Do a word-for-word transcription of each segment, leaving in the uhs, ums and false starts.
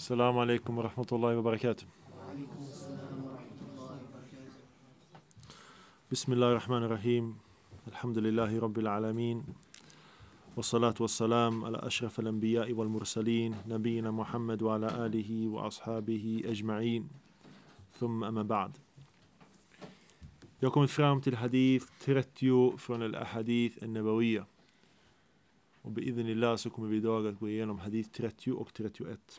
السلام عليكم ورحمة الله وبركاته. بسم الله الرحمن الرحيم. الحمد لله رب العالمين، والصلاة والسلام على أشرف الأنبياء والمرسلين نبينا محمد وعلى آله وأصحابه أجمعين. ثم أما بعد. Jag har kommit fram till hadith trettio från al-ahadith an-nabawiyya. Och biidhnillah så kommer vi idag att gå igenom hadith trettio och trettioett.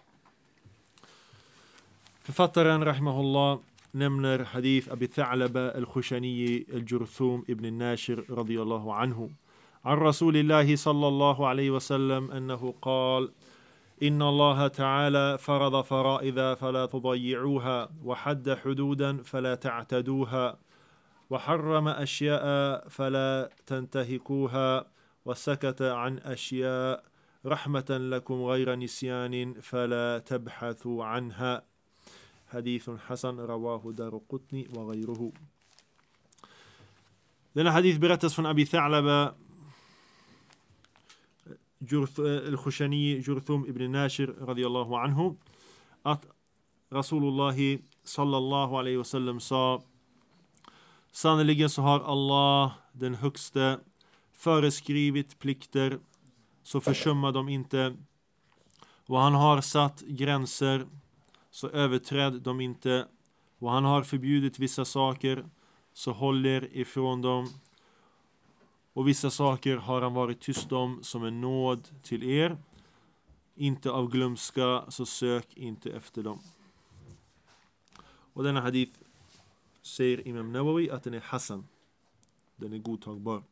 Författaren rahimahullah nämner hadith Abi Tha'laba al-Khushani al-Jurthum ibn al-Nashir radiyallahu anhu عن رسول الله صلى الله عليه وسلم أنه قال إن الله تعالى فرض فرائض فلا تضيعوها وحد حدودا فلا تعتدوها وحرم أشياء فلا تنتهكوها وسكت عن أشياء رحمة لكم غير نسيان فلا تبحثوا عنها. حديث حسن رواه دارقطني وغيره. Denna hadith berättas från Abi Tha'laba al-Khushani Jurthum ibn Nashir radiyallahu anhu att Rasulullah sallallahu alaihi wasallam sa: sannoliken så har Allah den högste föreskrivit plikter, så försumma dem inte, och han har satt gränser, så överträd dem inte, och han har förbjudit vissa saker, så håll er ifrån dem, och vissa saker har han varit tyst om som en nåd till er, inte av glömska, så sök inte efter dem. Och denna hadith säger Imam Nawawi att den är Hassan, den är godtagbar.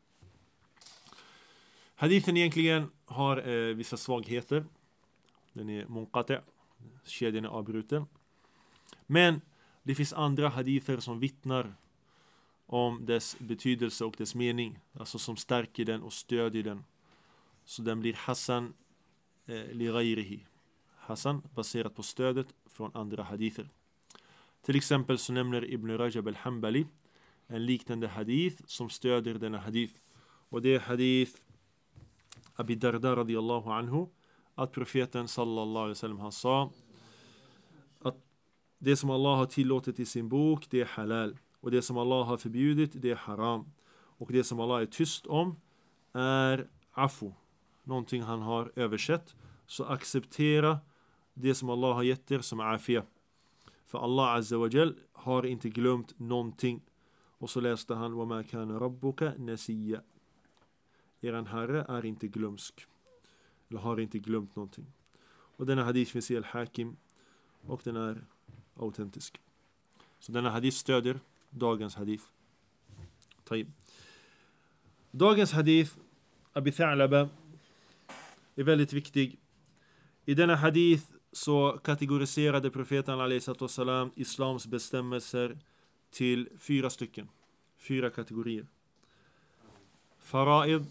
Hadithen egentligen har eh, vissa svagheter. Den är munqati', kedjan är avbruten. Men det finns andra hadither som vittnar om dess betydelse och dess mening, alltså som stärker den och stödjer den. Så den blir Hassan eh, li ghayrihi. Hassan baserat på stödet från andra hadither. Till exempel så nämner Ibn Rajab al-Hanbali en liknande hadith som stödjer denna hadith. Och det är hadith Abi Darda radiyallahu anhu, att profeten sallallahu alaihi wasallam han sa att det som Allah har tillåtit i sin bok, det är halal, och det som Allah har förbjudit, det är haram, och det som Allah är tyst om är afu, någonting han har översett. Så acceptera det som Allah har gett er som afia, för Allah azza wa jal har inte glömt någonting. Och så läste han: wa ma kana rabbuka nasiya, eran herre är inte glömsk, eller har inte glömt någonting. Och denna hadith finns i al-Hakim, och den är autentisk. Så denna hadith stödjer dagens hadith. Taib. Dagens hadith Abi Tha'laba är väldigt viktig. I denna hadith så kategoriserade profeten alayhi salam islams bestämmelser till fyra stycken. Fyra kategorier. Fara'id,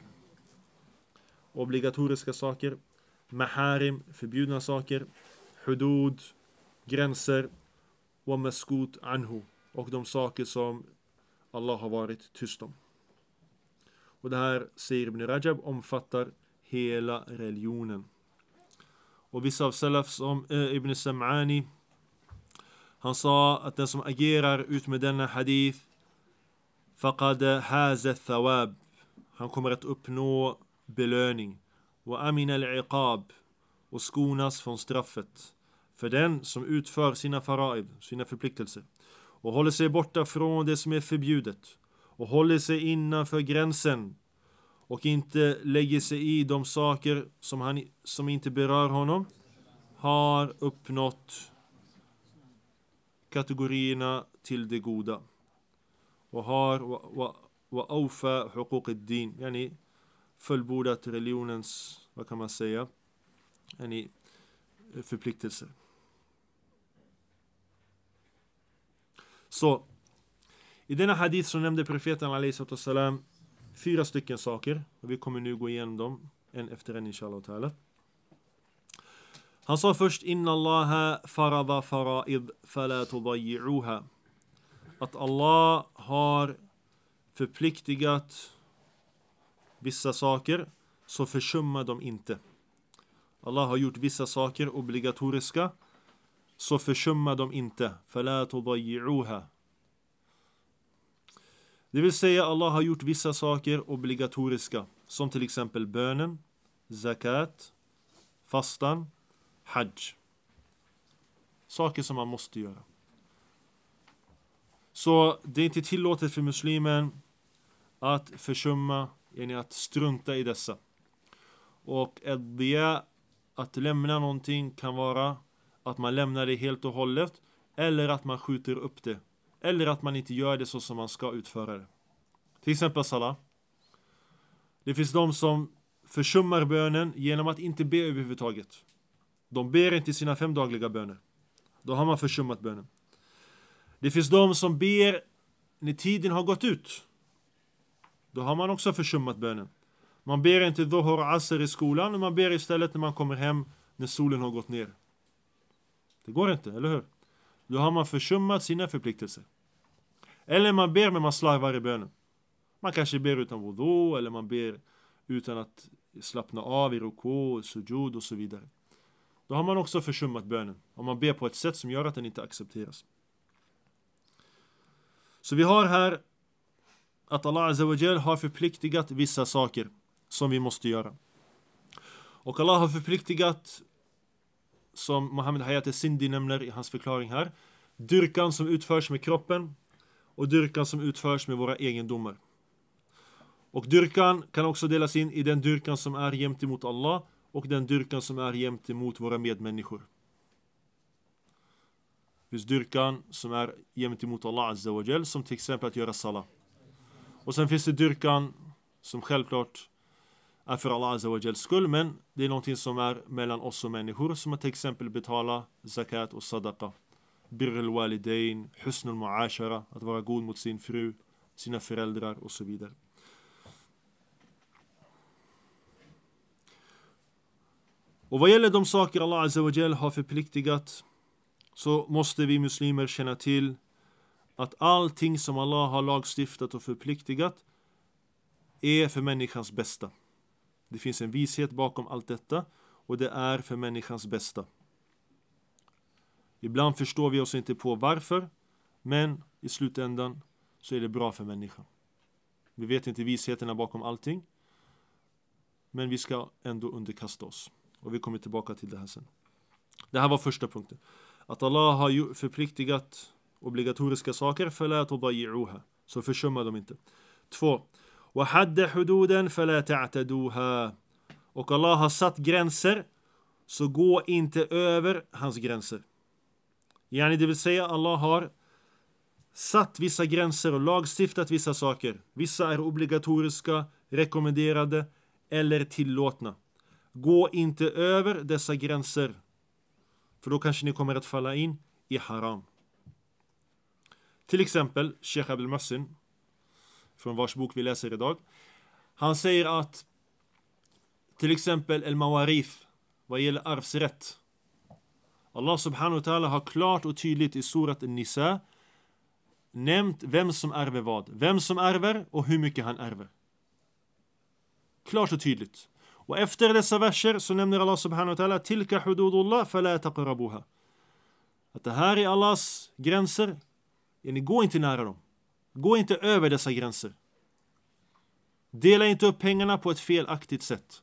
obligatoriska saker. Maharim, förbjudna saker. Hudud, gränser. Och maskut anhu, och de saker som Allah har varit tyst om. Och det här, säger Ibn Rajab, omfattar hela religionen. Och vissa av salaf som eh, Ibn Sam'ani, han sa att den som agerar ut med denna hadith faqad haza thawab, han kommer att uppnå belöning, wa amin al-iqab, och skonas från straffet, för den som utför sina fara'id, sina förpliktelser, och håller sig borta från det som är förbjudet, och håller sig innanför gränsen, och inte lägger sig i de saker som, han, som inte berör honom, har uppnått kategorierna till det goda, och har wa awfa huquq ad-din, yani fullbordat religionens, vad kan man säga, yani förpliktelser. Så i denna hadith så nämnde profeten alayhi salam fyra stycken saker, och vi kommer nu gå igenom dem en efter en inshallah ta'ala. Han sa först: inna allaha farada fara'id fala tudayyi'uha, att Allah har förpliktigat vissa saker, så försumma dem inte. Allah har gjort vissa saker obligatoriska, så försumma dem inte. فَلَا تُضَيِّعُوهَا. Det vill säga, Allah har gjort vissa saker obligatoriska, som till exempel bönen, zakat, fastan, hajj. Saker som man måste göra. Så det är inte tillåtet för muslimen att försumma, att strunta i dessa. Och det att lämna någonting kan vara att man lämnar det helt och hållet, eller att man skjuter upp det, eller att man inte gör det så som man ska utföra det. Till exempel salah. Det finns de som försummar bönen genom att inte be överhuvudtaget. De ber inte sina femdagliga böner. Då har man försummat bönen. Det finns de som ber när tiden har gått ut. Då har man också försummat bönen. Man ber inte dhuhr och asr i skolan, men man ber istället när man kommer hem när solen har gått ner. Det går inte, eller hur? Då har man försummat sina förpliktelser. Eller man ber men man slarvar i bönen. Man kanske ber utan wudu, eller man ber utan att slappna av i ruku, sujud och så vidare. Då har man också försummat bönen. Om man ber på ett sätt som gör att den inte accepteras. Så vi har här att Allah Azza wa Jal har förpliktigat vissa saker som vi måste göra. Och Allah har förpliktigat, som Muhammad Hayat al-Sindi nämner i hans förklaring här, dyrkan som utförs med kroppen och dyrkan som utförs med våra egendomar. Och dyrkan kan också delas in i den dyrkan som är jämt emot Allah och den dyrkan som är jämt emot våra medmänniskor. Det finns dyrkan som är jämt emot Allah Azza wa Jal, som till exempel att göra salah. Och sen finns det dyrkan som självklart är för Allah Azza wa Jals skull, men det är någonting som är mellan oss och människor, som att till exempel betala zakat och sadaqa, birrul walidain, husnul muashara, att vara god mot sin fru, sina föräldrar och så vidare. Och vad gäller de saker Allah Azza wa Jal har förpliktigat, så måste vi muslimer känna till att allting som Allah har lagstiftat och förpliktigat är för människans bästa. Det finns en vishet bakom allt detta, och det är för människans bästa. Ibland förstår vi oss inte på varför, men i slutändan så är det bra för människan. Vi vet inte visheterna bakom allting, men vi ska ändå underkasta oss. Och vi kommer tillbaka till det här sen. Det här var första punkten. Att Allah har förpliktigat obligatoriska saker, فَلَا تُضَيِّعُوهَا. Så försumma dem inte. Två. وَحَدَّ حُدُودًا فَلَا تَعْتَدُوهَا. Och Allah har satt gränser, så gå inte över hans gränser. Yani det vill säga, Allah har satt vissa gränser och lagstiftat vissa saker. Vissa är obligatoriska, rekommenderade eller tillåtna. Gå inte över dessa gränser, för då kanske ni kommer att falla in i haram. Till exempel Sheikh Abdul Muhsin, från vars bok vi läser idag, han säger att till exempel el-mawarif, vad gäller arvsrätt, Allah subhanahu wa ta'ala har klart och tydligt i surat An-Nisa nämnt vem som ärver vad, vem som ärver och hur mycket han ärver. Klart och tydligt. Och efter dessa verser så nämner Allah subhanahu wa ta'ala tilka hududullah fala taqrabuha. Att det här är Allahs gränser. Ni går inte nära dem. Gå inte över dessa gränser. Dela inte upp pengarna på ett felaktigt sätt.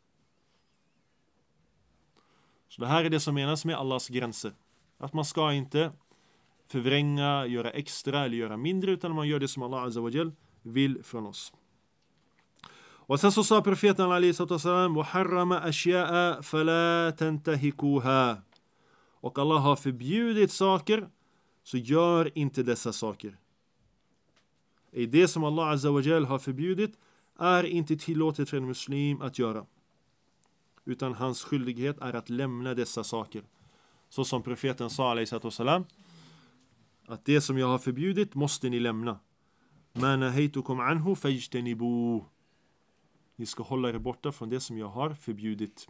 Så det här är det som menas med Allahs gränser. Att man ska inte förvränga, göra extra eller göra mindre, utan man gör det som Allah Azza wa Jal vill från oss. Och sen så sa profeten alayhi salatu wasalam وَحَرَّمَ أَشْيَاءَ فَلَا تَنْتَهِكُوهَا. Och Allah har förbjudit saker, så gör inte dessa saker. I det som Allah Azza wa Jal har förbjudit är inte tillåtet för en muslim att göra. Utan hans skyldighet är att lämna dessa saker. Så som profeten sa alayhi salatu wasalam, att det som jag har förbjudit måste ni lämna. مَا نَهَيْتُكُمْ عَنْهُ فَاجْتَنِبُوهُ. Ni ska hålla er borta från det som jag har förbjudit.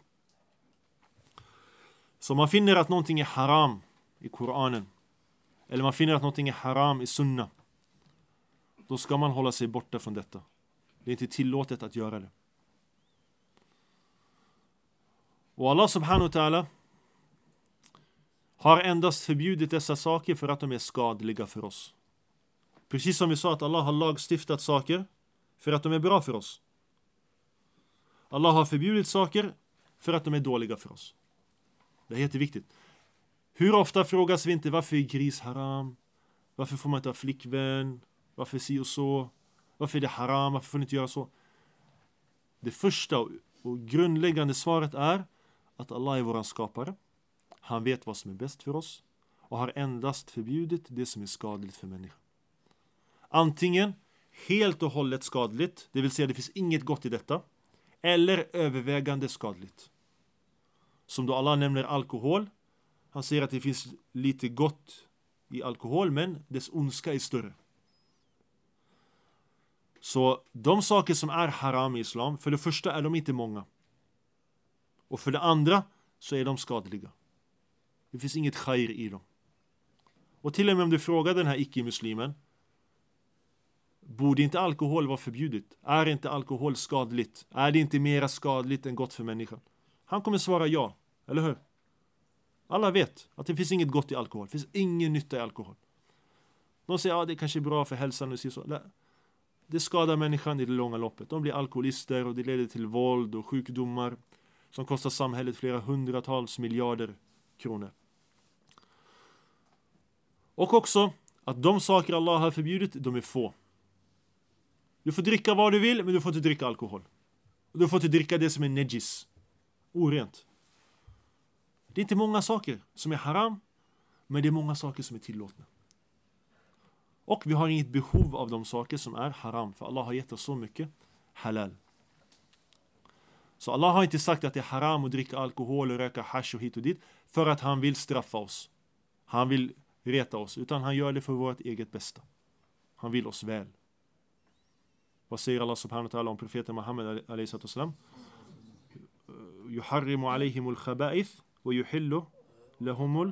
Så man finner att någonting är haram i Koranen, eller man finner att någonting är haram i sunna, då ska man hålla sig borta från detta. Det är inte tillåtet att göra det. Och Allah subhanahu wa ta'ala har endast förbjudit dessa saker för att de är skadliga för oss. Precis som vi sa att Allah har lagstiftat saker för att de är bra för oss. Allah har förbjudit saker för att de är dåliga för oss. Det är jätteviktigt. Hur ofta frågas vi inte varför är gris haram? Varför får man inte ha flickvän? Varför si och så? Varför är det haram? Varför får man inte göra så? Det första och grundläggande svaret är att Allah är våran skapare. Han vet vad som är bäst för oss och har endast förbjudit det som är skadligt för människan. Antingen helt och hållet skadligt, det vill säga det finns inget gott i detta, eller övervägande skadligt. Som då Allah nämner alkohol. Han säger att det finns lite gott i alkohol, men dess ondska är större. Så de saker som är haram i islam, för det första är de inte många. Och för det andra så är de skadliga. Det finns inget khair i dem. Och till och med om du frågar den här icke-muslimen, borde inte alkohol vara förbjudet? Är inte alkohol skadligt? Är det inte mera skadligt än gott för människan? Han kommer svara ja, eller hur? Alla vet att det finns inget gott i alkohol. Det finns ingen nytta i alkohol. De säger att ja, det kanske är bra för hälsan. Och så. Det skadar människan i det långa loppet. De blir alkoholister och det leder till våld och sjukdomar som kostar samhället flera hundratals miljarder kronor. Och också att de saker Allah har förbjudit, de är få. Du får dricka vad du vill, men du får inte dricka alkohol. Du får inte dricka det som är nejis. Orent. Det är inte många saker som är haram, men det är många saker som är tillåtna. Och vi har inget behov av de saker som är haram, för Allah har gett oss så mycket halal. Så Allah har inte sagt att det är haram att dricka alkohol och röka hash och hit och dit för att han vill straffa oss. Han vill reta oss, utan han gör det för vårt eget bästa. Han vill oss väl. Vad säger Allah subhanahu wa ta'ala om profeten Muhammed alayhi salatu wasalam? Yuharrimu alayhimul khaba'ith wa yuhillu lahumul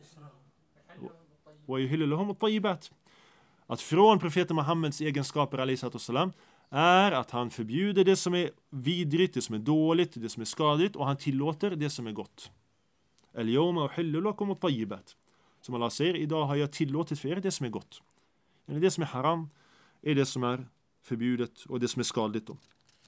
wa yuhillu lahumut tayyibat. Att från profeten Muhammeds egenskaper alayhi salatu wasalam är att han förbjuder det som är vidrigt, det som är dåligt, det som är skadligt, och han tillåter det som är gott. Al-yawma uhillu lakumut tayyibat. Som Allah säger, idag har jag tillåtit för er det som är gott. Men det som är haram är det som är förbjudet och det som är skadligt då.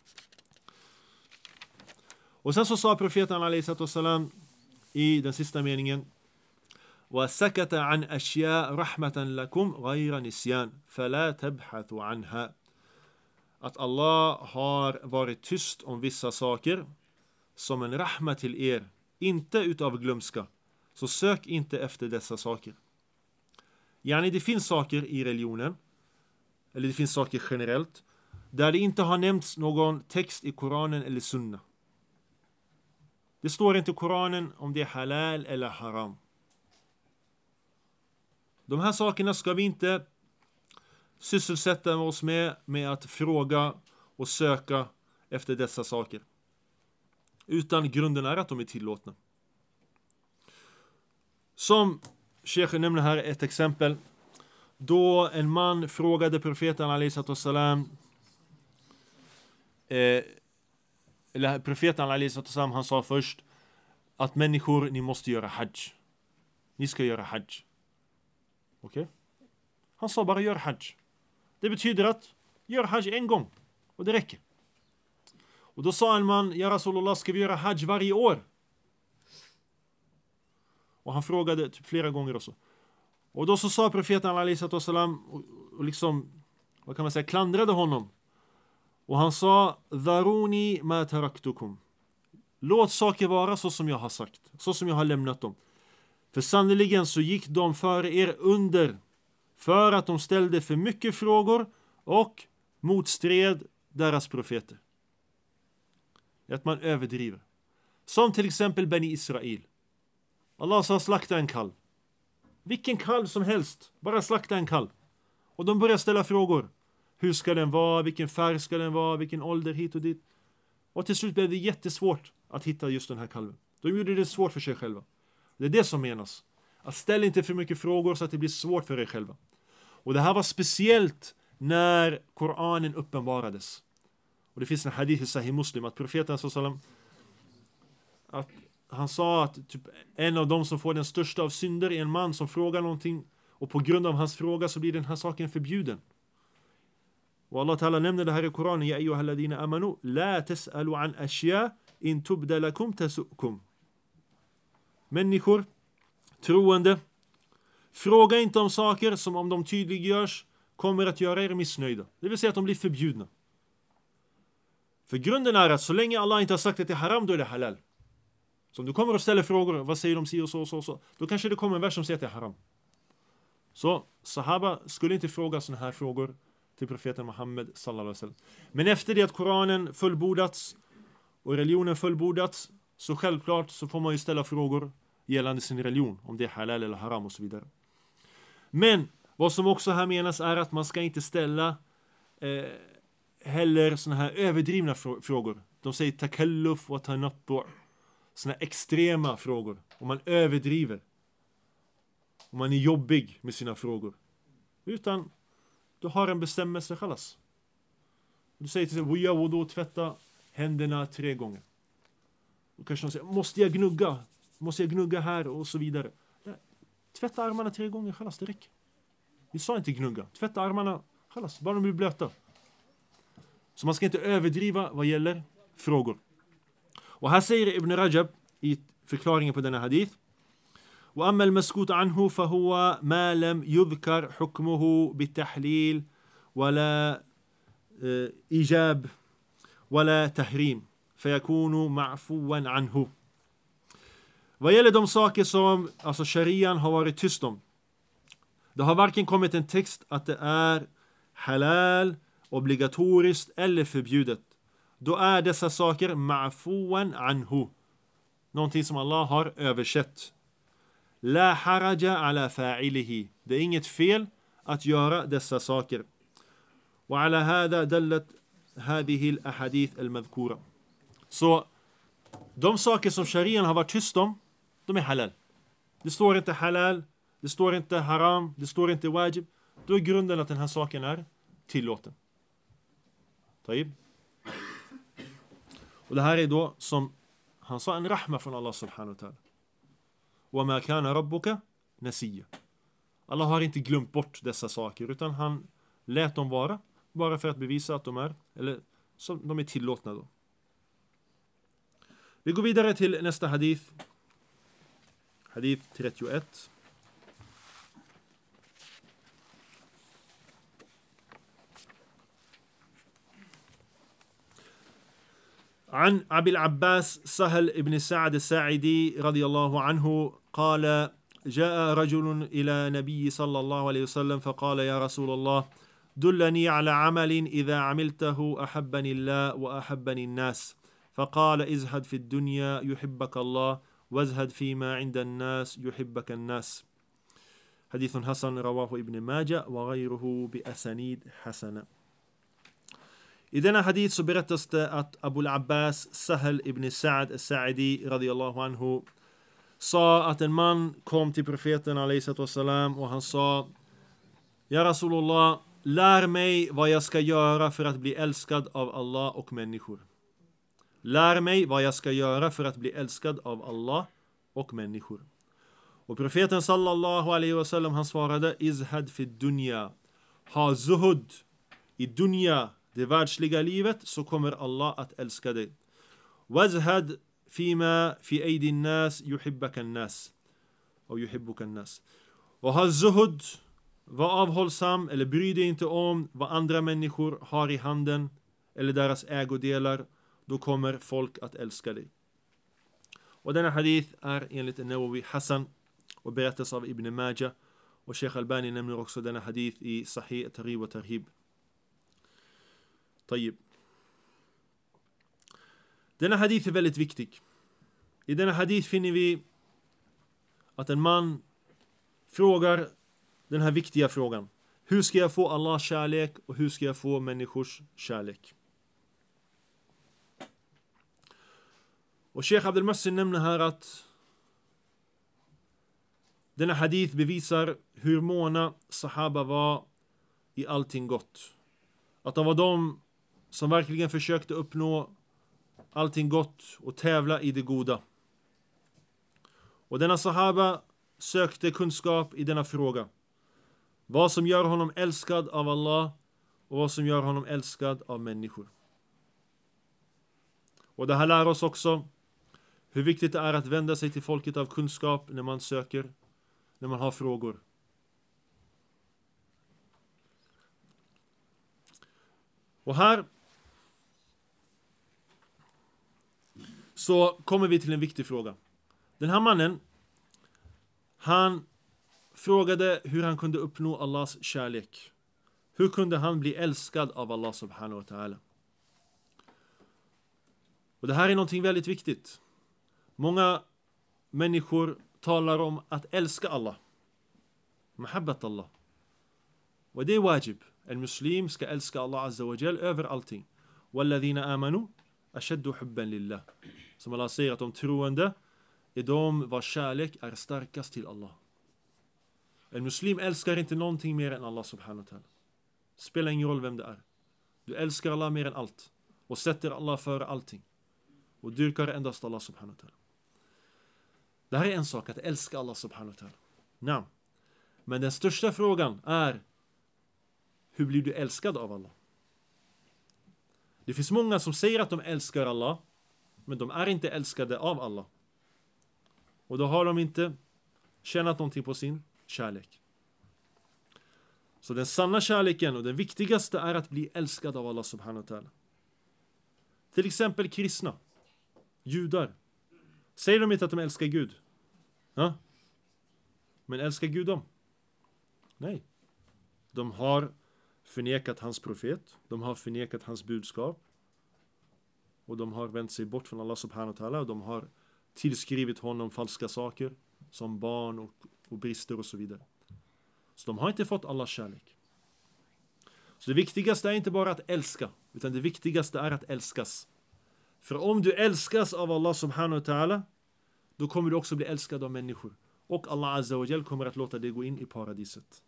Och sen så sa profeten alayhi salatu wasalam i den sista meningen: wa sakata an ashya rahmatan lakum ghayra nisyan fala tabhathu anha. Att Allah har varit tyst om vissa saker som en rahma till er, inte utav glömska. Så sök inte efter dessa saker. Yani det finns saker i religionen, eller det finns saker generellt, där det inte har nämnts någon text i Koranen eller Sunna. Det står inte i Koranen om det är halal eller haram. De här sakerna ska vi inte sysselsätta oss med, med att fråga och söka efter dessa saker. Utan grunden är att de är tillåtna. Som Sheikh nämner här ett exempel. Då en man frågade profeten alayhi salatu wasalam, eh, eller profeten alayhi salatu wasalam, han sa först att människor, ni måste göra hajj. Ni ska göra hajj. Okej? Okay? Han sa bara gör hajj. Det betyder att gör hajj en gång. Och det räcker. Och då sa en man, ja Rasulullah, ska vi göra hajj varje år? Och han frågade typ flera gånger också. Och då så sa profeten alayhi salatu wasalam och, och liksom, vad kan man säga, klandrade honom. Och han sa, dharuni ma taraktukum. Låt saker vara så som jag har sagt. Så som jag har lämnat dem. För sannoliken så gick de före er under. För att de ställde för mycket frågor och motstred deras profeter. Att man överdriver. Som till exempel Bani Israel. Allah sa slakta en kalv. Vilken kalv som helst. Bara slakta en kalv. Och de börjar ställa frågor. Hur ska den vara? Vilken färg ska den vara? Vilken ålder hit och dit? Och till slut blev det jättesvårt att hitta just den här kalven. De gjorde det svårt för sig själva. Det är det som menas. Att ställa inte för mycket frågor så att det blir svårt för er själva. Och det här var speciellt när Koranen uppenbarades. Och det finns en hadith i Sahih Muslim att profeten sallam, att han sa att typ, en av dem som får den största av synder är en man som frågar någonting, och på grund av hans fråga så blir den här saken förbjuden. Och Allah Ta'ala nämner det här i Koranen: Ja ayyuhalladhina amanu la tas'alu an ashya in tubda lakum tasukum. Människor, troende, fråga inte om saker som om de tydliggörs kommer att göra er missnöjda. Det vill säga att de blir förbjudna. För grunden är att så länge Allah inte har sagt att det är haram, då är det halal. Så om du kommer och ställer frågor, vad säger de si och så och så, och så, då kanske det kommer en vers som säger att det är haram. Så sahaba skulle inte fråga såna här frågor till profeten Muhammed sallallahu alaihi wasallam. Men efter det att Koranen fullbordats och religionen fullbordats, så självklart så får man ju ställa frågor gällande sin religion, om det är halal eller haram och så vidare. Men vad som också här menas är att man ska inte ställa eh, heller såna här överdrivna frå- frågor. De säger takalluf och tanattu', såna extrema frågor. Om man överdriver, om man är jobbig med sina frågor. Utan du har en bestämmelse, khalas. Du säger till sig, och då tvätta händerna tre gånger. Då kanske de säger, måste jag gnugga? Måste jag gnugga här? Och så vidare. Nej. Tvätta armarna tre gånger, khalas, det räcker. Vi sa inte gnugga. Tvätta armarna, khalas, bara de blir blöta. Så man ska inte överdriva vad gäller frågor. Och här säger Ibn Rajab i förklaringen på denna hadith: وأما المسكوت عنه فهو ما لم يذكر حكمه بالتحليل ولا إيجاب ولا تحريم فيكون معفوا عنه. Vad gäller de saker som alltså sharian har varit tyst om, det har varken kommit en text att det är halal, obligatoriskt eller förbjudet. Då är dessa saker ma'fuan anhu, någonting som Allah har översett. La haraja ala fa'ilihi, det är inget fel att göra dessa saker. Wa ala hada dallat hadhihi al-ahadith al-madhkura. Så de saker som sharian har varit tyst om, de är halal. Det står inte halal, det står inte haram, det står inte wajib. Då är grunden att den här saken är tillåten. Taib. Och det här är då, som han sa, en rahma från Allah subhanahu wa ta'ala. Wa ma kana rabbuka nasiya. Allah har inte glömt bort dessa saker, utan han lät dem vara, bara för att bevisa att de är, eller så de är tillåtna då. Vi går vidare till nästa hadith. Hadith trettioett. عن أبي العباس سهل ابن سعد الساعدي رضي الله عنه قال: جاء رجل إلى نبي صلى الله عليه وسلم فقال: يا رسول الله دلني على عمل إذا عملته أحبني الله وأحبني الناس. فقال: ازهد في الدنيا يحبك الله وازهد فيما عند الناس يحبك الناس. حديث حسن رواه ابن ماجه وغيره بأسانيد حسنة. I denna hadith så berättas det att Abu al-Abbas Sahel ibn Sa'd al-Sa'idi radiyallahu anhu sa att en man kom till profeten alayhi wassalam och han sa: Ja Rasulullah, lär mig vad jag ska göra för att bli älskad av Allah och människor. Lär mig vad jag ska göra för att bli älskad av Allah och människor. Och profeten sallallahu alayhi wasallam han svarade: Izhad fi dunya. Ha zuhud i dunya, det världsliga livet, så kommer Allah att älska dig. Wazhad fima fi aydin nas yuhibbaka nas. Och yuhibbuka nas. Och ha zuhud, var avhållsam eller bry dig inte om vad andra människor har i handen eller deras ägodelar, då kommer folk att älska dig. Och denna hadith är enligt Nawawi Hassan och berättas av Ibn Majah, och Sheikh Albani nämner också denna hadith i Sahih Targhib wa Tarhib. Tayyib. Denna hadith är väldigt viktig. I denna hadith finner vi att en man frågar den här viktiga frågan: hur ska jag få Allahs kärlek och hur ska jag få människors kärlek? Och Sheikh Abdul Massin nämner här att denna hadith bevisar hur måna sahaba var i allting gott. Att de var de som verkligen försökte uppnå allting gott och tävla i det goda. Och denna sahaba sökte kunskap i denna fråga. Vad som gör honom älskad av Allah och vad som gör honom älskad av människor. Och det här lär oss också hur viktigt det är att vända sig till folket av kunskap när man söker, när man har frågor. Och här så kommer vi till en viktig fråga. Den här mannen, han frågade hur han kunde uppnå Allahs kärlek. Hur kunde han bli älskad av Allah subhanahu wa ta'ala? Och det här är någonting väldigt viktigt. Många människor talar om att älska Allah. Mahabbat Allah. Och det är wajib. En muslim ska älska Allah azza wa jal över allting. Walladhina amanu ashaddu hubban lillah. Som Allah säger att de troende är de vars kärlek är starkast till Allah. En muslim älskar inte någonting mer än Allah subhanahu wa ta'ala. Spelar ingen roll vem det är. Du älskar Allah mer än allt. Och sätter Allah före allting. Och dyrkar endast Allah subhanahu wa ta'ala. Det här är en sak, att älska Allah subhanahu wa ta'ala. Nej. Men den största frågan är: hur blir du älskad av Allah? Det finns många som säger att de älskar Allah, men de är inte älskade av Allah. Och då har de inte tjänat någonting på sin kärlek. Så den sanna kärleken och den viktigaste är att bli älskad av Allah subhanahu wa ta'ala. Till exempel kristna, judar. Säger de inte att de älskar Gud? Ja? Men älskar Gud dem? Nej. De har förnekat hans profet. De har förnekat hans budskap. Och de har vänt sig bort från Allah subhanahu wa ta'ala. Och de har tillskrivit honom falska saker. Som barn och, och brister och så vidare. Så de har inte fått Allahs kärlek. Så det viktigaste är inte bara att älska. Utan det viktigaste är att älskas. För om du älskas av Allah subhanahu wa ta'ala, då kommer du också bli älskad av människor. Och Allah azza wa jal kommer att låta dig gå in i paradiset.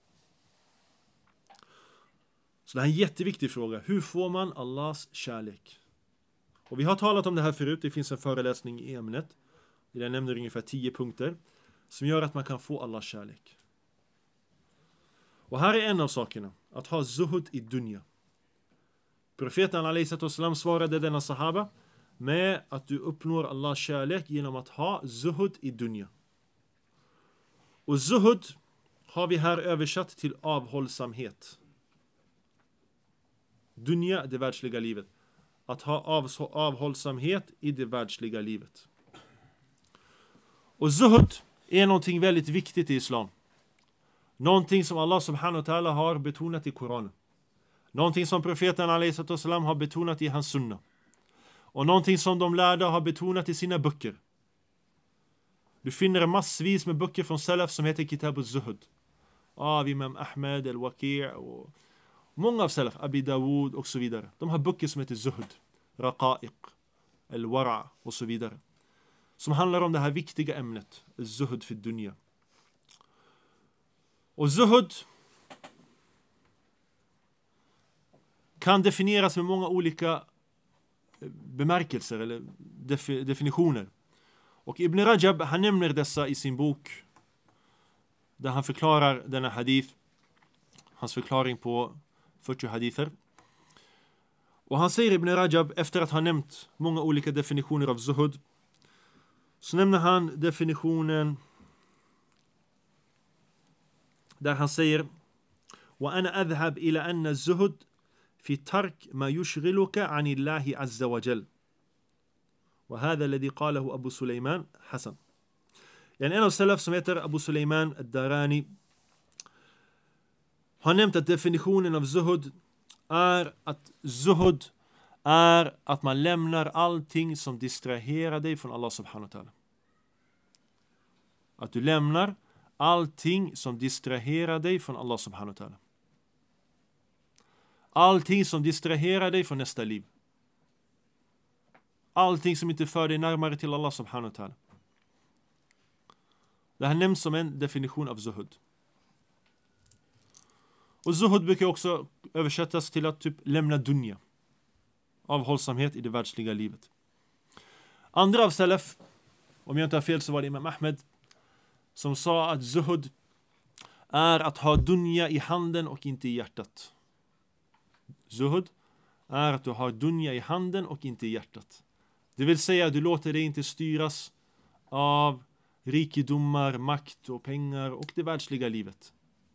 Så det här är en jätteviktig fråga. Hur får man Allahs kärlek? Och vi har talat om det här förut. Det finns en föreläsning i ämnet. Där jag nämner ungefär tio punkter. Som gör att man kan få Allahs kärlek. Och här är en av sakerna. Att ha zuhud i dunya. Profeten alaihissalam svarade denna sahaba med att du uppnår Allahs kärlek genom att ha zuhud i dunya. Och zuhud har vi här översatt till avhållsamhet. Dunya, det världsliga livet. Att ha av, avhållsamhet i det världsliga livet. Och zuhud är någonting väldigt viktigt i islam. Någonting som Allah subhanahu wa ta'ala har betonat i Koranen. Någonting som profeten alaihissalam har betonat i hans sunna. Och någonting som de lärda har betonat i sina böcker. Du finner massvis med böcker från salaf som heter Kitab al-Zuhud. Av Imam Ahmed, al-Waqi' och många av salaf, Abi Dawud och så vidare. De har böcker som heter Zuhud, Raqa'iq, al-Wara' och så vidare. Som handlar om det här viktiga ämnet, Zuhud för dunya. Och Zuhud kan definieras med många olika bemärkelser eller defi- definitioner. Och Ibn Rajab, han nämner dessa i sin bok där han förklarar denna hadith, hans förklaring på fyrtio hadither. Och han säger, Ibn Rajab, efter att ha nämnt många olika definitioner av zuhud, så nämner han definitionen där han säger: وأنا أذهب إلى أن الزهد في ترك ما يشغلك عن الله عز وجل وهذا الذي قاله أبو سليمان حسن. يعني en av salaf som heter Abu Sulaiman ad-Darani har nämnt att definitionen av zuhud är att zuhud är att man lämnar allting som distraherar dig från Allah subhanahu wa ta'ala. Att du lämnar allting som distraherar dig från Allah subhanahu wa ta'ala. Allting som distraherar dig från nästa liv. Allting som inte för dig närmare till Allah subhanahu wa ta'ala. Det här nämns som en definition av zuhud. Och zuhud brukar också översättas till att typ lämna dunya. Avhållsamhet i det världsliga livet. Andra av salaf, om jag inte har fel så var det Imam Ahmed som sa att zuhud är att ha dunya i handen och inte i hjärtat. Zuhud är att du har dunya i handen och inte i hjärtat. Det vill säga att du låter dig inte styras av rikedomar, makt och pengar och det världsliga livet.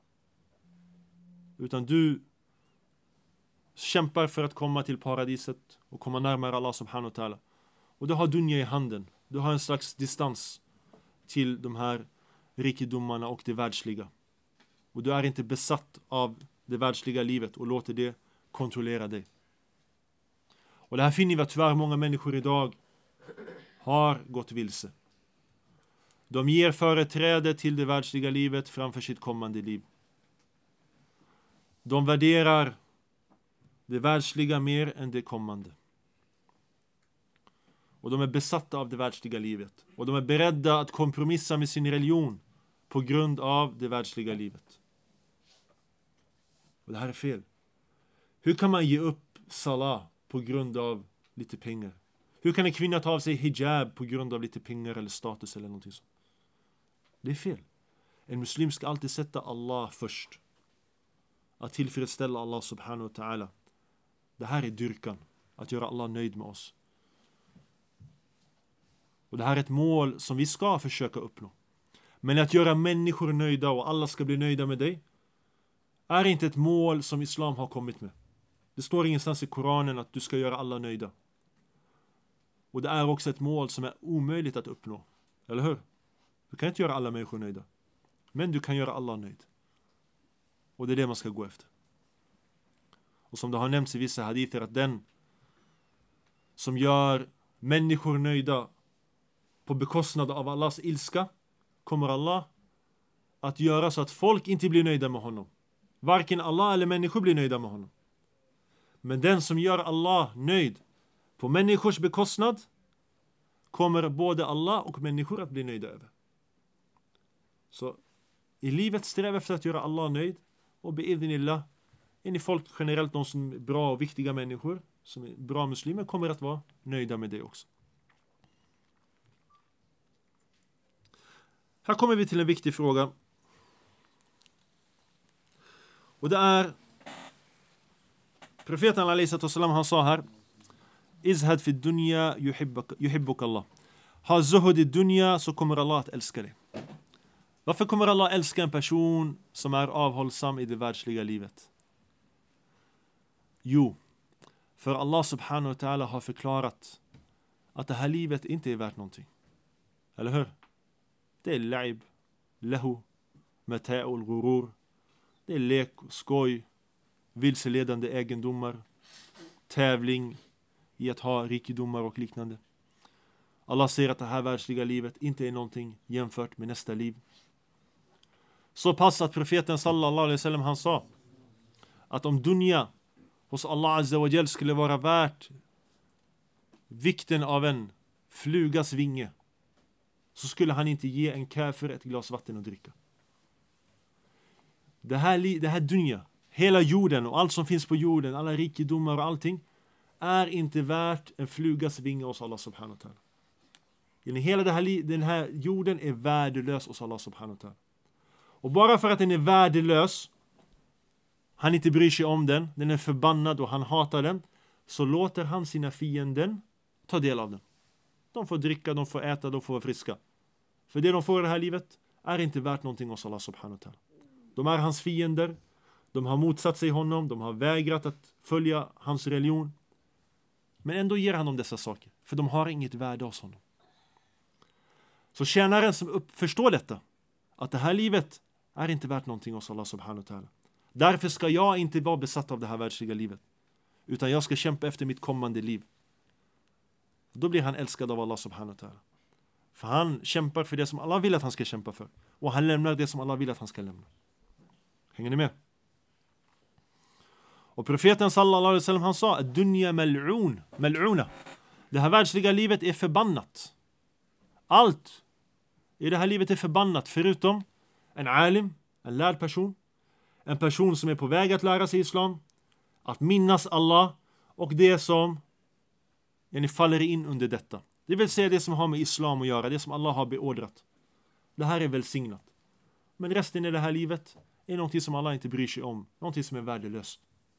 Utan du kämpar för att komma till paradiset och komma närmare Allah subhanahu wa ta'ala. Och du har dunya i handen. Du har en slags distans till de här rikedomarna och det världsliga. Och du är inte besatt av det världsliga livet och låter det kontrollera dig. Och det här finner vi att tyvärr många människor idag har gått vilse. De ger företräde till det världsliga livet framför sitt kommande liv. De värderar det världsliga mer än det kommande. Och de är besatta av det världsliga livet. Och de är beredda att kompromissa med sin religion på grund av det världsliga livet. Och det här är fel. Hur kan man ge upp salah på grund av lite pengar? Hur kan en kvinna ta av sig hijab på grund av lite pengar eller status eller någonting sånt? Det är fel. En muslim ska alltid sätta Allah först. Att tillfredsställa Allah subhanahu wa ta'ala. Det här är dyrkan. Att göra Allah nöjd med oss. Och det här är ett mål som vi ska försöka uppnå. Men att göra människor nöjda och alla ska bli nöjda med dig är inte ett mål som islam har kommit med. Det står ingenstans i Koranen att du ska göra alla nöjda. Och det är också ett mål som är omöjligt att uppnå. Eller hur? Du kan inte göra alla människor nöjda. Men du kan göra alla nöjd. Och det är det man ska gå efter. Och som det har nämnts i vissa hadither att den som gör människor nöjda på bekostnad av Allahs ilska kommer Allah att göra så att folk inte blir nöjda med honom. Varken Allah eller människor blir nöjda med honom. Men den som gör Allah nöjd på människors bekostnad kommer både Allah och människor att bli nöjda över. Så i livet sträva efter att göra Allah nöjd och bi'idhnillah är folk generellt de som är bra och viktiga människor som är bra muslimer kommer att vara nöjda med det också. Här kommer vi till en viktig fråga. Och det är profeten alayhi sallam han sa här izhad fi dunya yuhibbuk Allah. Ha zuhud i dunya så kommer Allah att älska dig. Varför kommer Allah älska en person som är avhållsam i det världsliga livet? Jo, för Allah subhanahu wa ta'ala har förklarat att det här livet inte är värt någonting. Eller hur? Det är laib, lahu, mata'ul ghurur. Det är lek, skoj, vilseledande egendomar, tävling i att ha rikedomar och liknande. Allah säger att det här världsliga livet inte är någonting jämfört med nästa liv. Så pass att profeten sallallahu alaihi wasallam han sa att om dunya hos Allah azza wa jal skulle vara värt vikten av en flugas vinge så skulle han inte ge en kafir ett glas vatten att dricka. Det här, det här dunya, hela jorden och allt som finns på jorden, alla rikedomar och allting är inte värt en flugas vinge hos Allah subhanahu wa ta'ala. Hela det här, den här jorden är värdelös hos Allah subhanahu wa ta'ala. Och bara för att den är värdelös, han inte bryr sig om den, den är förbannad och han hatar den, så låter han sina fienden ta del av den. De får dricka, de får äta, de får vara friska. För det de får i det här livet är inte värt någonting hos Allah subhanahu wa ta'ala. De är hans fiender, de har motsatt sig honom, de har vägrat att följa hans religion. Men ändå ger han dem dessa saker, för de har inget värde hos honom. Så tjänaren som upp, förstår detta, att det här livet är inte värt någonting hos Allah subhanahu wa ta'ala. Därför ska jag inte vara besatt av det här världsliga livet, utan jag ska kämpa efter mitt kommande liv. Då blir han älskad av Allah subhanahu wa ta'ala. För han kämpar för det som Allah vill att han ska kämpa för. Och han lämnar det som Allah vill att han ska lämna. Hänger ni med? Och profeten sallallahu alaihi wasallam han sa att dunya mal'un, mal'una. Det här världsliga livet är förbannat. Allt i det här livet är förbannat förutom en alim, en lärd person, en person som är på väg att lära sig islam, att minnas Allah och det som yani, faller in under detta. Det vill säga det som har med islam att göra, det som Allah har beordrat. Det här är välsignat. Men resten i det här livet är någonting som Allah inte bryr sig om. Någonting som är värdelöst.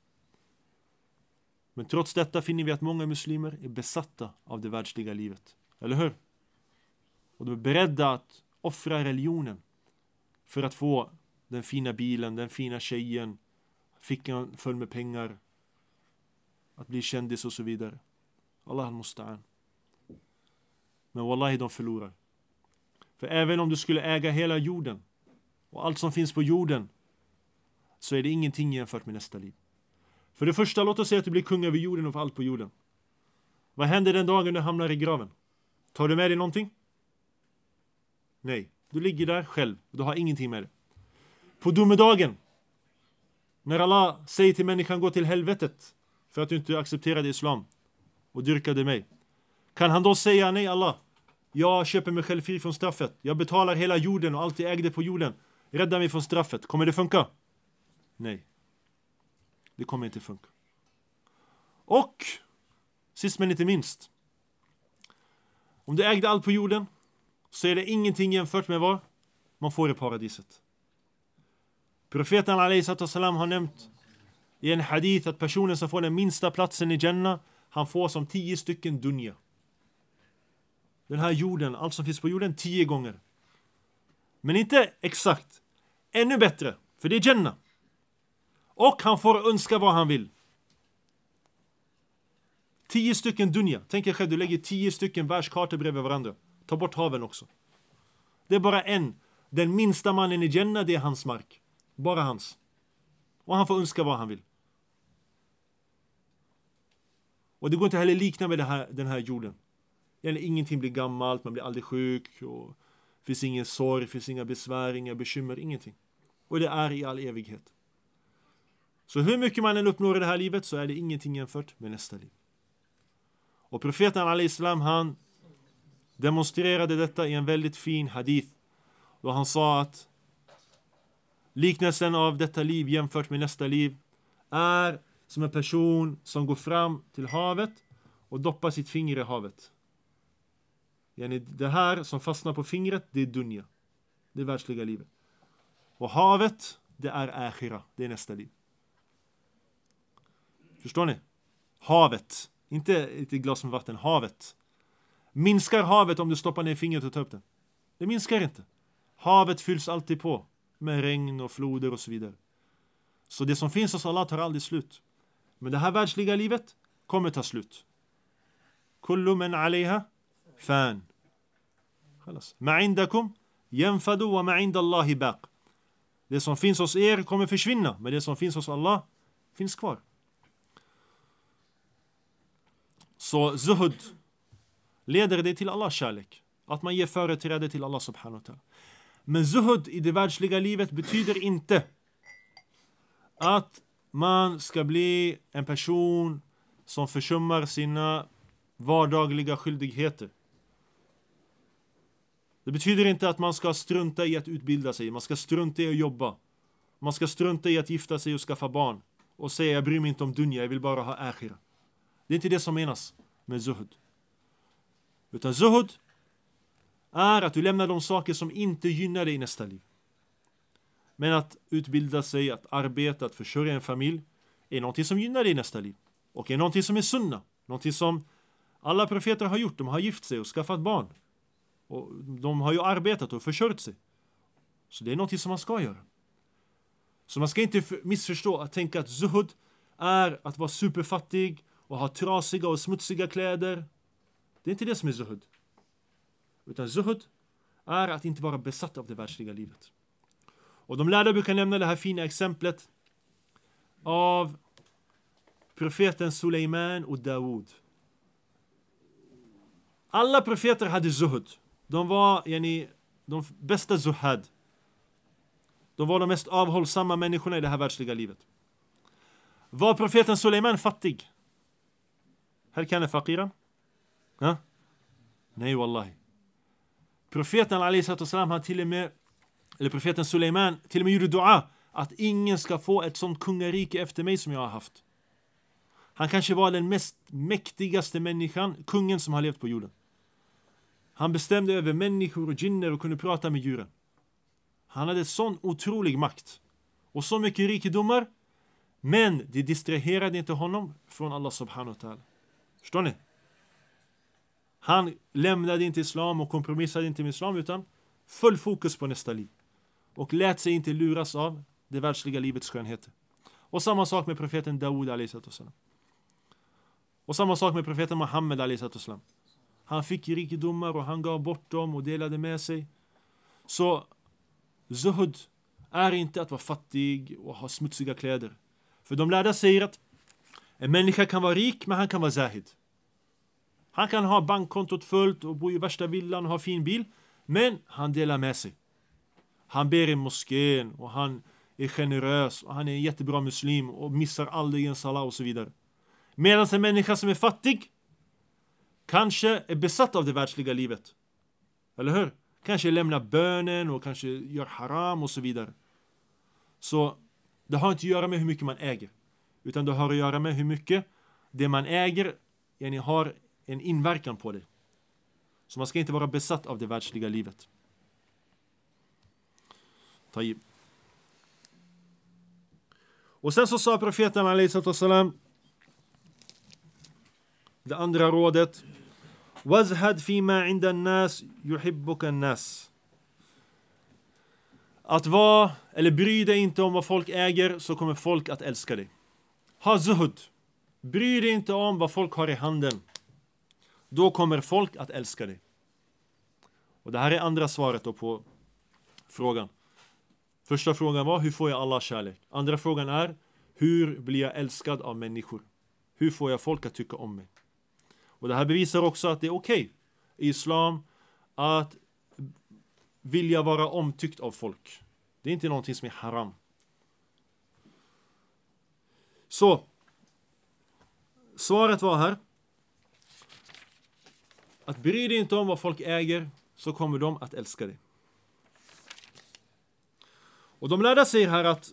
Men trots detta finner vi att många muslimer är besatta av det världsliga livet. Eller hur? Och de är beredda att offra religionen för att få den fina bilen, den fina tjejen, fickan full med pengar, att bli kändis och så vidare. Allah al-Musta'an. Men wallahi, de förlorar. För även om du skulle äga hela jorden och allt som finns på jorden, så är det ingenting jämfört med nästa liv. För det första, låt oss säga att du blir kung över jorden och för allt på jorden. Vad händer den dagen du hamnar i graven? Tar du med dig någonting? Nej, du ligger där själv. Du har ingenting med dig. På domedagen, när Allah säger till människan gå till helvetet för att du inte accepterade islam och dyrkade mig, kan han då säga nej Allah, jag köper mig själv fri från straffet, jag betalar hela jorden och allt jag ägde på jorden, rädda mig från straffet? Kommer det funka? Nej, det kommer inte funka. Och sist men inte minst, om du ägde allt på jorden, så är det ingenting jämfört med vad man får i paradiset. Profeten alaihi salam har nämnt i en hadith att personen som får den minsta platsen i Jannah, han får som tio stycken dunya. Den här jorden, allt som finns på jorden, tio gånger. Men inte exakt. Ännu bättre, för det är Jannah. Och han får önska vad han vill. Tio stycken dunya. Tänk er själv, du lägger tio stycken världskartor bredvid varandra. Ta bort haven också. Det är bara en. Den minsta mannen i Jannah, det är hans mark. Bara hans. Och han får önska vad han vill. Och det går inte heller likna med det här, den här jorden. Ingenting blir gammalt, man blir aldrig sjuk. Och det finns ingen sorg, det finns inga besvär, inga bekymmer, ingenting. Och det är i all evighet. Så hur mycket man än uppnår i det här livet, så är det ingenting jämfört med nästa liv. Och profeten alaihi salam, han demonstrerade detta i en väldigt fin hadith. Då han sa att liknelsen av detta liv jämfört med nästa liv är som en person som går fram till havet och doppar sitt finger i havet. Det här som fastnar på fingret, det är dunya. Det är världsliga livet. Och havet, det är akhira. Det är nästa liv. Förstår ni? Havet. Inte ett glas med vatten, havet. Minskar havet om du stoppar ner fingret och tar upp den? Det minskar inte. Havet fylls alltid på med regn och floder och så vidare. Så det som finns hos Allah tar aldrig slut. Men det här världsliga livet kommer ta slut. Kullu man alayha fan. Khalas. Ma indakum yanfadu wa ma inda Allahi baq. Det som finns hos er kommer försvinna, men det som finns hos Allah finns kvar. Så zuhud leder det till Allahs kärlek. Att man ger företräde till Allah subhanahu wa ta'ala. Men zuhud i det världsliga livet betyder inte att man ska bli en person som försummar sina vardagliga skyldigheter. Det betyder inte att man ska strunta i att utbilda sig. Man ska strunta i att jobba. Man ska strunta i att gifta sig och skaffa barn. Och säga, jag bryr mig inte om dunya, jag vill bara ha akhira. Det är inte det som menas med zuhud. Utan zuhud är att du lämnar de saker som inte gynnar dig i nästa liv. Men att utbilda sig, att arbeta, att försörja en familj är någonting som gynnar dig i nästa liv. Och är någonting som är sunna. Någonting som alla profeter har gjort. De har gift sig och skaffat barn. Och de har ju arbetat och försörjt sig. Så det är någonting som man ska göra. Så man ska inte missförstå att tänka att zuhud är att vara superfattig och ha trasiga och smutsiga kläder. Det är inte det som är zuhud. Utan zuhud är att inte vara besatt av det världsliga livet. Och de lärda brukar nämna det här fina exemplet av profeten Suleiman och Dawud. Alla profeter hade zuhud. De var yani, de bästa zuhad. De var de mest avhållsamma människorna i det här världsliga livet. Var profeten Suleiman fattig? Här kan det fakiran? Ha? Nej, wallahi. Profeten alaihi salam har till och med, eller profeten Suleiman till och med gjorde dua att ingen ska få ett sånt kungarike efter mig som jag har haft. Han kanske var den mest mäktigaste människan, kungen som har levt på jorden. Han bestämde över människor och djinner och kunde prata med djuren. Han hade sån otrolig makt. Och så mycket rikedomar. Men det distraherade inte honom från Allah subhanahu wa ta'ala. Förstår ni? Han lämnade inte islam och kompromissade inte med islam, utan full fokus på nästa liv. Och lät sig inte luras av det världsliga livets skönheter. Och samma sak med profeten Dawud alaihissalam. Och samma sak med profeten Muhammed alaihissalam. Han fick rikedomar och han gav bort dem och delade med sig. Så zuhud är inte att vara fattig och ha smutsiga kläder. För de lärda säger att en människa kan vara rik, men han kan vara zahid. Han kan ha bankkontot fullt och bo i värsta villan och ha fin bil, men han delar med sig. Han ber i moskén och han är generös och han är en jättebra muslim och missar aldrig en salah och så vidare. Medan en människa som är fattig kanske är besatt av det världsliga livet. Eller hur? Kanske lämnar bönen och kanske gör haram och så vidare. Så det har inte att göra med hur mycket man äger. Utan det har att göra med hur mycket det man äger yani, har en inverkan på det. Så man ska inte vara besatt av det världsliga livet. Taib. Och sen så sa profeten alaihissalam, det andra rådet: wazhad fima inda nas yuhibbuka nas. Att vara, eller bry dig inte om vad folk äger, så kommer folk att älska dig. Ha zuhud. Bry dig inte om vad folk har i handen. Då kommer folk att älska dig. Och det här är andra svaret då på frågan. Första frågan var: hur får jag Allahs kärlek? Andra frågan är: hur blir jag älskad av människor? Hur får jag folk att tycka om mig? Och det här bevisar också att det är okej okay i islam att vilja vara omtyckt av folk. Det är inte någonting som är haram. Så svaret var här att bry dig inte om vad folk äger, så kommer de att älska dig. Och de lärda säger här att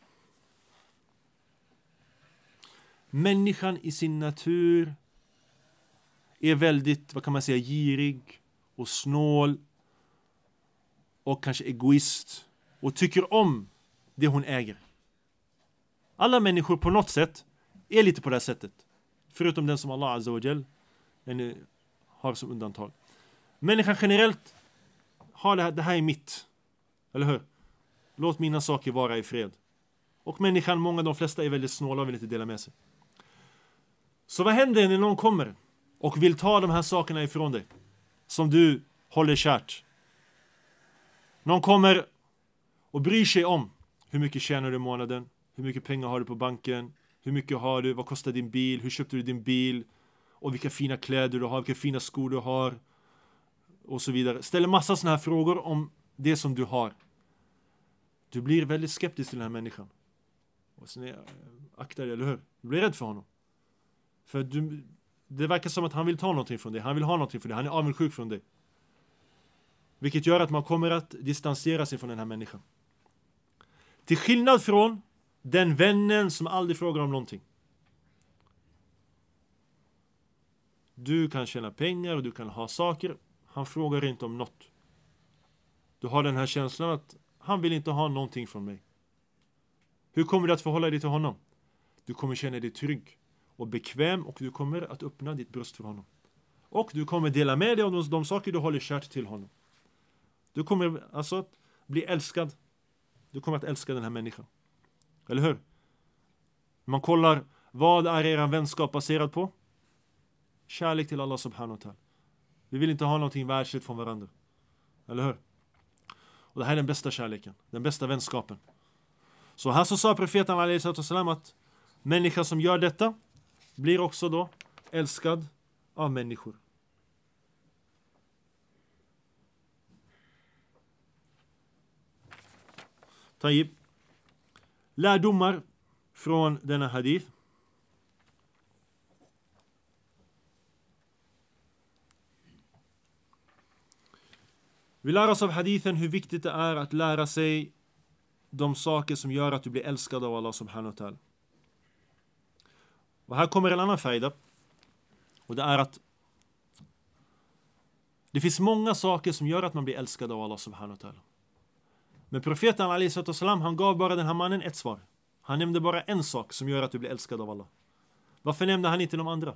människan i sin natur är väldigt, vad kan man säga, girig och snål och kanske egoist och tycker om det hon äger. Alla människor på något sätt är lite på det här sättet, förutom den som Allah Azza wa Jal har som undantag. Människan generellt har det här, det här är mitt, eller hur? Låt mina saker vara i fred. Och människan, många, de flesta är väldigt snåla och vill inte dela med sig. Så vad händer när någon kommer och vill ta de här sakerna ifrån dig som du håller kärt? Någon kommer och bryr sig om hur mycket tjänar du i månaden, hur mycket pengar har du på banken, hur mycket har du, vad kostar din bil, hur köpte du din bil, och vilka fina kläder du har, vilka fina skor du har och så vidare. Ställer massa såna här frågor om det som du har. Du blir väldigt skeptisk till den här människan. Och sen är, akta dig, eller hur? Du blir rädd för honom. För du, det verkar som att han vill ta någonting från dig. Han vill ha någonting från dig. Han är avundsjuk från dig. Vilket gör att man kommer att distansera sig från den här människan. Till skillnad från den vännen som aldrig frågar om någonting. Du kan tjäna pengar och du kan ha saker. Han frågar inte om något. Du har den här känslan att han vill inte ha någonting från mig. Hur kommer du att förhålla dig till honom? Du kommer känna dig trygg och bekväm, och du kommer att öppna ditt bröst för honom. Och du kommer dela med dig av de, de saker du håller kärt till honom. Du kommer alltså att bli älskad. Du kommer att älska den här människan. Eller hur? Man kollar, vad är er vänskap baserad på? Kärlek till Allah subhanahu wa ta'ala. Vi vill inte ha någonting världsligt från varandra. Eller hur? Och det här är den bästa kärleken. Den bästa vänskapen. Så här så sa profeten alaihissalam att människa som gör detta blir också då älskad av människor. Taib. Lärdomar från denna hadith. Vi lär oss av hadithen hur viktigt det är att lära sig de saker som gör att du blir älskad av Allah subhanahu wa ta'ala. Och här kommer en annan faida. Och det är att Det finns många saker som gör att man blir älskad av Allah subhanahu wa ta'ala. Men profeten alaihi salatu wassalam, han gav bara den här mannen ett svar. Han nämnde bara en sak som gör att du blir älskad av Allah. Varför nämnde han inte de andra?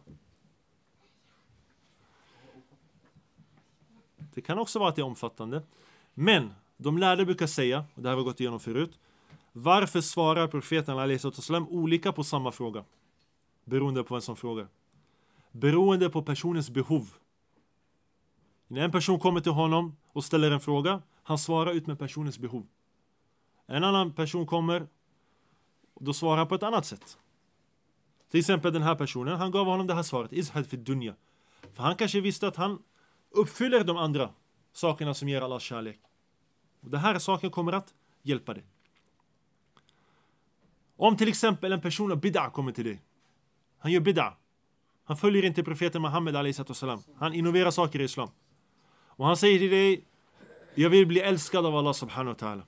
Det kan också vara att det är omfattande. Men de lärde brukar säga, och det här har vi gått igenom förut, varför svarar profeten alaihi salatu wassalam olika på samma fråga? Beroende på en sån fråga. Beroende på personens behov. När en person kommer till honom och ställer en fråga, han svarar ut med personens behov. En annan person kommer och då svarar han på ett annat sätt. Till exempel den här personen, han gav honom det här svaret, izhad fi dunya. För han kanske visste att han uppfyller de andra sakerna som ger Allahs kärlek. Och det här saken kommer att hjälpa dig. Om till exempel en person av bid'a kommer till dig. Han gör bid'a. Han följer inte profeten Muhammed alaihi sallam. Han innoverar saker i islam. Och han säger till dig, jag vill bli älskad av Allah subhanahu wa ta'ala.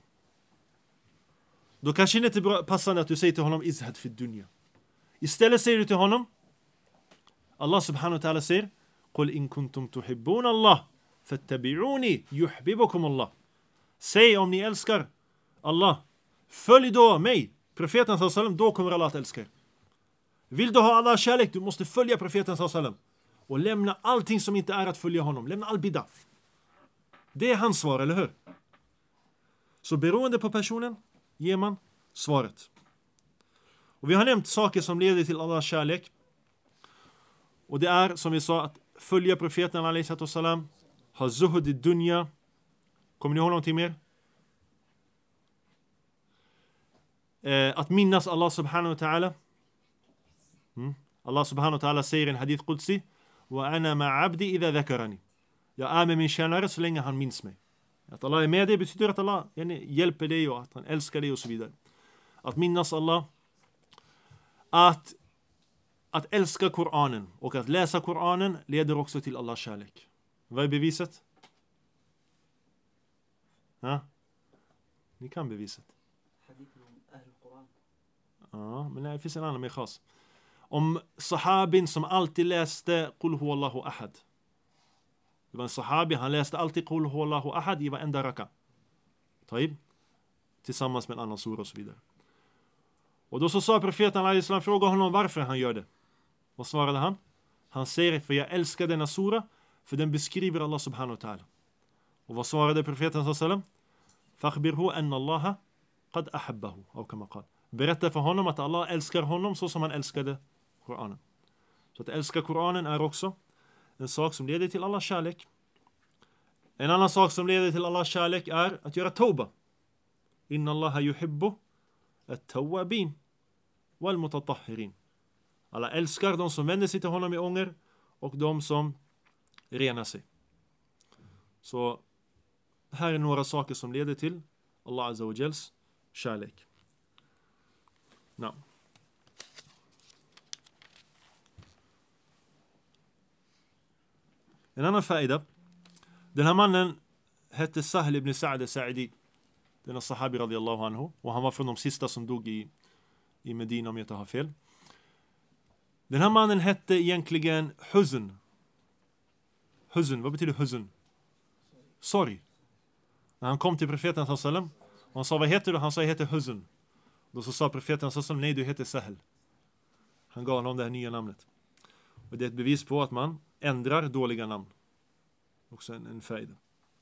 Då kanske det inte är passande att du säger till honom, izhad fi dunya. Istället säger du till honom, Allah subhanahu wa ta'ala säger, قل إن كنتم تحبون الله فاتبعوني يحببكم الله. Säg om ni älskar Allah, följ då mig, profeten sallallahu alaihi wasallam, då kommer Allah att älska er. Vill du ha Allahs kärlek, du måste följa profeten sallallahu alaihi wasallam och lämna allting som inte är att följa honom. Lämna all bid'a. Det är hans svar, eller hur? Så beroende på personen ger man svaret. Och vi har nämnt saker som leder till Allahs kärlek. Och det är, som vi sa, att följa profeten alaihi salatu wassalam, ha zuhud i dunya. Kommer ni ihåg någonting mer? Eh, att minnas Allah subhanahu wa ta'ala. Mm. Allah subhanahu wa ta'ala säger i en hadith qudsi, wa ana ma abdi idha dhakarani. Jag är med min tjänare så länge han minns mig. Att Allah är med dig betyder att Allah hjälper dig och att han älskar dig och så vidare. Att minnas Allah. Att, att älska Koranen och att läsa Koranen leder också till Allahs kärlek. Vad är beviset? Ja? Ni kan beviset. Ja, men det finns en annan mer khas. Om sahabin som alltid läste Qul huwallahu ahad. Det var en sahabi, han läste alltid Qul huwallahu ahad i varenda raka. Taib. Tillsammans med en annan sura och så vidare. Och då så sa profeten alaihi salam, fråga honom varför han gör det. Vad svarade han? Han säger, för jag älskar denna sura, för den beskriver Allah subhanahu wa ta'ala. Och vad svarade profeten sallallahu alaihi wasallam? Fakhbirhu anna Allah qad ahabbahu, aw kama qala. Berätta för honom att Allah älskar honom så som han älskade Koranen. Så att älska Koranen är också en sak som leder till Allahs kärlek. En annan sak som leder till Allahs kärlek är att göra tauba. Inna Allah yuhibbu at-tawwabin wal mutatahhirin. Allah älskar de som vänder sig till honom i ånger och de som renar sig. Så här är några saker som leder till Allah azza wa jals kärlek. No. En annan faida. Den här mannen hette Sahl ibn Sa'd al-Sa'idi. Den är sahabi radiyallahu anhu. Och han var från de sista som dog i, i Medina om jag inte har fel. Den här mannen hette egentligen Huzn. Huzn, vad betyder Huzn? Sorg. När han kom till profeten sallallahu alaihi wasallam och han sa, vad heter du? Han sa, jag heter Huzn. Då så sa profeten sallallahu alaihi wasallam, nej, du heter Sahl. Han gav honom det här nya namnet. Och det är ett bevis på att man ändrar dåliga namn. Också en, en fejda.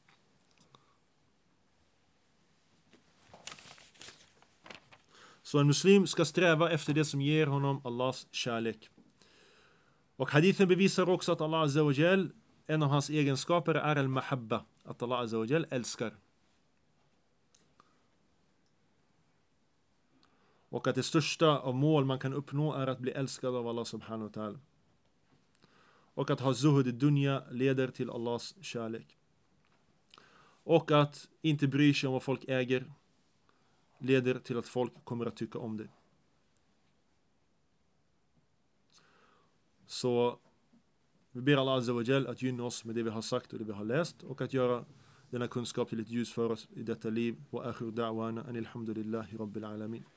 Så en muslim ska sträva efter det som ger honom Allahs kärlek. Och hadithen bevisar också att Allah azza wa jal, en av hans egenskaper är al-mahabba. Att Allah azza wa jal älskar. Och att det största av mål man kan uppnå är att bli älskad av Allah subhanahu wa ta'ala. Och att ha zuhud i dunya leder till Allahs kärlek. Och att inte bry sig om vad folk äger leder till att folk kommer att tycka om det. Så vi ber Allah azza wa jal att gynna oss med det vi har sagt och det vi har läst och att göra denna kunskap till ett ljus för oss i detta liv. Wa akhiru da'wana anil hamdulillahi rabbil alamin.